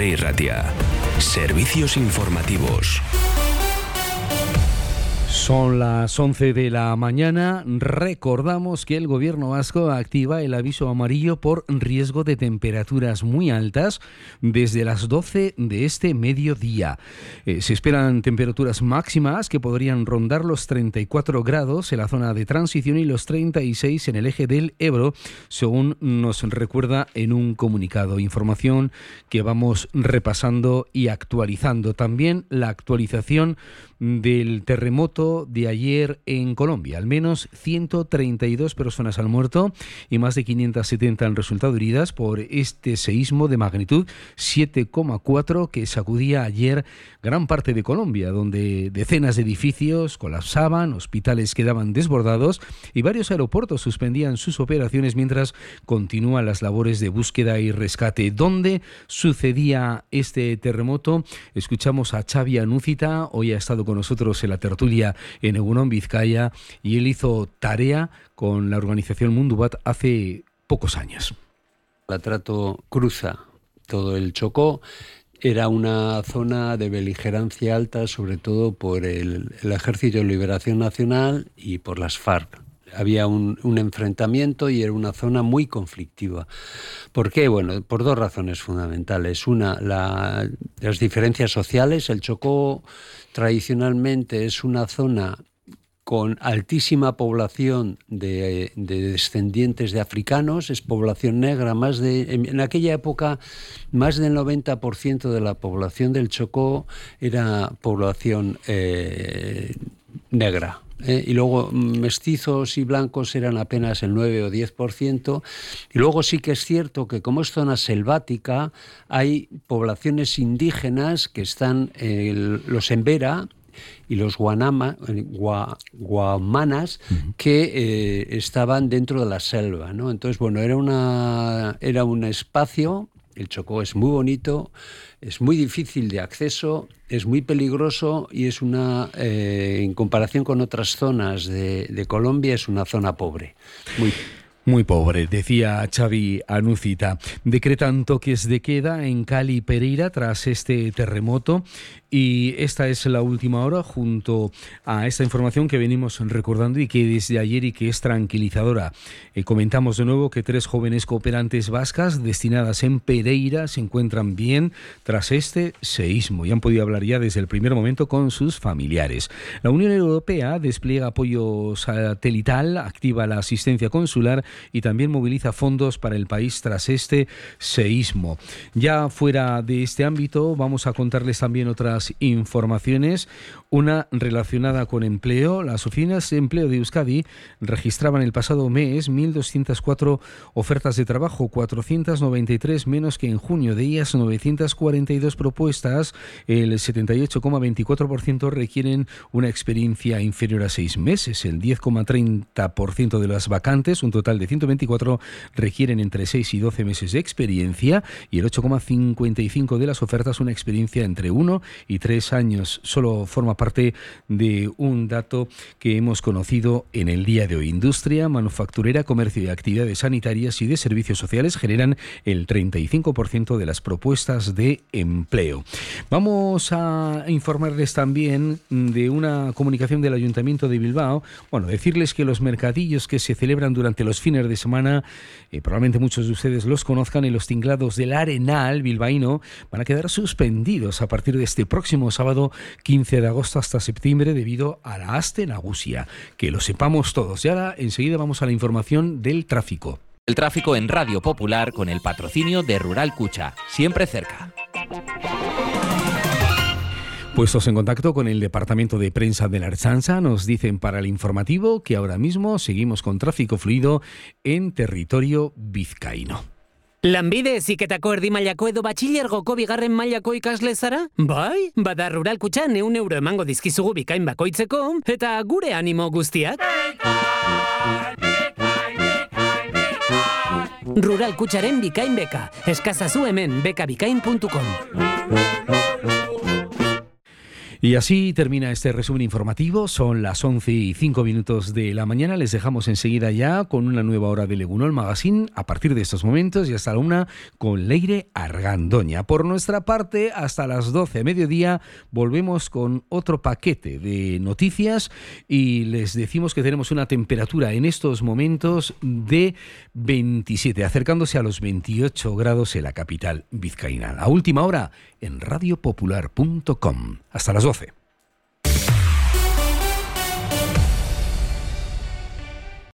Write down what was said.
Euskadi Irratia. Servicios informativos. Son las 11 de la mañana. Recordamos que el Gobierno vasco activa el aviso amarillo por riesgo de temperaturas muy altas desde las 12 de este mediodía. Se esperan temperaturas máximas que podrían rondar los 34 grados en la zona de transición y los 36 en el eje del Ebro, según nos recuerda en un comunicado. Información que vamos repasando y actualizando. También la actualización del terremoto de ayer en Colombia. Al menos 132 personas han muerto y más de 570 han resultado heridas por este seísmo de magnitud 7,4 que sacudía ayer gran parte de Colombia, donde decenas de edificios colapsaban, hospitales quedaban desbordados y varios aeropuertos suspendían sus operaciones mientras continúan las labores de búsqueda y rescate. ¿Dónde sucedía este terremoto? Escuchamos a Xavi Anúcita. Hoy ha estado con nosotros en la tertulia en Egunon, Vizcaya, y él hizo tarea con la organización Mundubat hace pocos años. El atrato cruza todo el Chocó. Era una zona de beligerancia alta, sobre todo por el Ejército de Liberación Nacional y por las FARC. Había un enfrentamiento y era una zona muy conflictiva. ¿Por qué? Bueno, por dos razones fundamentales. Una, las diferencias sociales. El Chocó tradicionalmente es una zona con altísima población de descendientes de africanos, es población negra. En aquella época, más del 90% de la población del Chocó era población negra. Y luego mestizos y blancos eran apenas el 9 o 10%. Y luego sí que es cierto que como es zona selvática, hay poblaciones indígenas que están, los Embera y los guamanas, que estaban dentro de la selva, ¿no? Entonces, bueno, era un espacio. El Chocó es muy bonito, es muy difícil de acceso, es muy peligroso y es en comparación con otras zonas de Colombia, es una zona pobre. Muy pobre, decía Xavi Anúcita. Decretan toques de queda en Cali y Pereira tras este terremoto y esta es la última hora junto a esta información que venimos recordando y que desde ayer y que es tranquilizadora. Comentamos de nuevo que 3 jóvenes cooperantes vascas destinadas en Pereira se encuentran bien tras este seísmo y han podido hablar ya desde el primer momento con sus familiares. La Unión Europea despliega apoyo satelital, activa la asistencia consular y también moviliza fondos para el país tras este seísmo. Ya fuera de este ámbito, vamos a contarles también otras informaciones. Una relacionada con empleo. Las oficinas de empleo de Euskadi registraban el pasado mes 1.204 ofertas de trabajo, 493 menos que en junio. De ellas, 942 propuestas, el 78,24% requieren una experiencia inferior a 6 meses. El 10,30% de las vacantes, un total de 124, requieren entre 6 y 12 meses de experiencia y el 8,55% de las ofertas una experiencia entre 1 y 3 años. Solo forma parte de un dato que hemos conocido en el día de hoy. Industria, manufacturera, comercio y actividades sanitarias y de servicios sociales generan el 35% de las propuestas de empleo. Vamos a informarles también de una comunicación del Ayuntamiento de Bilbao. Bueno, decirles que los mercadillos que se celebran durante los fines de semana, probablemente muchos de ustedes los conozcan, en los tinglados del Arenal bilbaíno, van a quedar suspendidos a partir de este próximo sábado 15 de agosto hasta septiembre debido a la Aste Nagusia. Que lo sepamos todos. Y ahora enseguida vamos a la información del tráfico. El tráfico en Radio Popular con el patrocinio de Rural Cucha, siempre cerca. Puestos en contacto con el Departamento de Prensa de la Ertzaintza, nos dicen para el informativo que ahora mismo seguimos con tráfico fluido en territorio vizcaíno. Lanbide heziketako erdi mailako edo batxilergoko bigarren mailako ikasle zara? Bai, bada Rural Kutxan €100 emango dizkizugu bikain bakoitzeko eta gure animo guztiak. Rural Kutxaren bikain beka. Eskazazu hemen bekabikain.com. Y así termina este resumen informativo. Son las 11:05 de la mañana. Les dejamos enseguida ya con una nueva hora de Legunol Magazine a partir de estos momentos y hasta la 1 con Leire Argandoña. Por nuestra parte, hasta las 12 mediodía volvemos con otro paquete de noticias y les decimos que tenemos una temperatura en estos momentos de 27, acercándose a los 28 grados en la capital vizcaína. A última hora en radiopopular.com. Hasta las 12.